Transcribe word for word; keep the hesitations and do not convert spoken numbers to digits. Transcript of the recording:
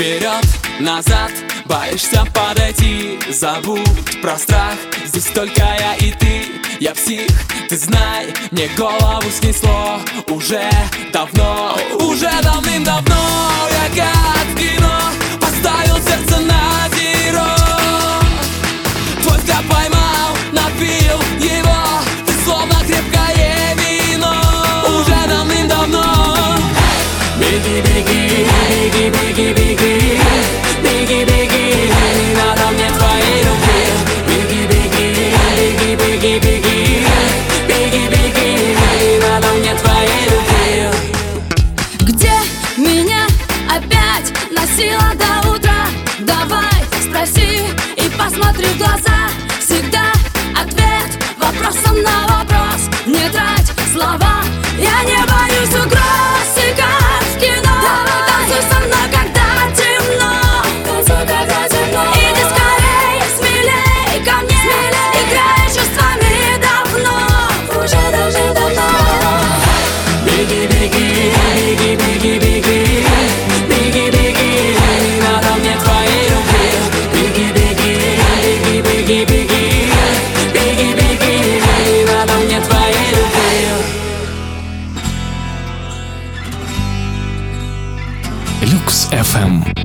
Вперед, назад, боишься подойти. Забудь про страх, здесь только я и ты. Я псих, ты знай, мне голову снесло. Уже давно, уже давным-давно я как в кино поставил сердце на зеро. Твой взгляд поймал, напил его. Ты словно крепкое вино. Уже давным-давно. Беги, беги, беги, беги, беги. Беги, беги, не надо мне твоей руки. Беги, беги, беги, беги, беги. Беги, беги, не надо мне твоей руки. Где меня опять носило до утра? Давай спроси и посмотри в глаза. Всегда ответ вопросом на вопрос. Не трать слова, я не боюсь угроз. И как в кино, танцуй со мной, когда темно. Танцуй, когда темно. Иди скорей, смелей ко мне. Смелей. Играй чувствами давно. Уже даже давно. Беги, беги, беги, беги, беги. Беги, беги, не надо мне твоей руки. Беги, беги, беги, беги, беги. Беги, беги, не надо мне твоей руки. Люкс эф эм.